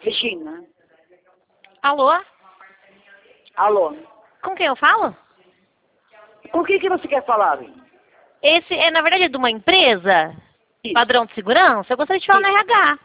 Regina. Alô? Alô. Com quem eu falo? Com quem que você quer falar, Vim? Esse é, na verdade, de uma empresa? Isso. Padrão de segurança? Eu gostaria de falar no RH.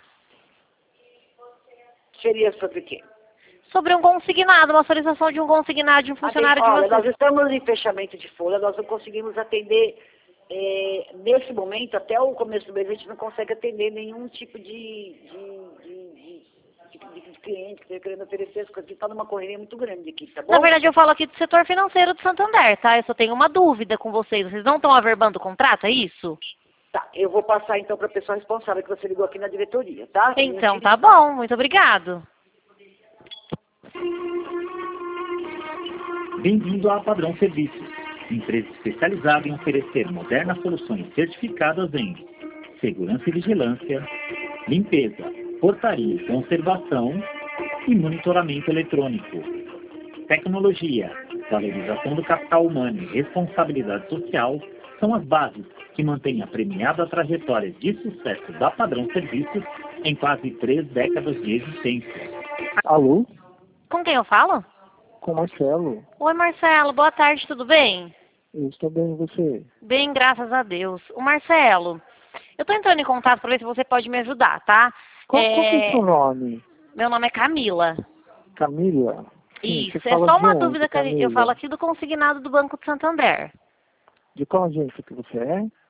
Seria sobre o quê? Sobre um consignado, uma solicitação de um consignado de um funcionário de Olha, vocês. nós estamos em fechamento de folha, nós não conseguimos atender, nesse momento, até o começo do mês, a gente não consegue atender nenhum tipo de cliente que esteja querendo oferecer as coisas, porque está numa correria muito grande aqui, tá bom? Na verdade, eu falo aqui do setor financeiro de Santander, tá? Eu só tenho uma dúvida com vocês. Vocês não estão averbando o contrato, é isso? Tá, eu vou passar então para a pessoa responsável que você ligou aqui na diretoria, tá? Então, tá bom. Muito obrigado. Bem-vindo à Padrão Serviços, empresa especializada em oferecer modernas soluções certificadas em segurança e vigilância, limpeza, portaria e conservação e monitoramento eletrônico. Tecnologia, valorização do capital humano e responsabilidade social são as bases que mantêm a premiada trajetória de sucesso da Padrão Serviços em quase 3 décadas de existência. Alô? Com quem eu falo? Com Marcelo. Oi, Marcelo. Boa tarde, tudo bem? Eu estou bem, e você? Bem, graças a Deus. O Marcelo, eu tô entrando em contato para ver se você pode me ajudar, tá? Qual que é o seu nome? Meu nome é Camila. Camila? Sim, Isso, você é fala só de uma onde, dúvida que eu Camila? falo aqui do consignado do Banco de Santander. De qual agência que você é?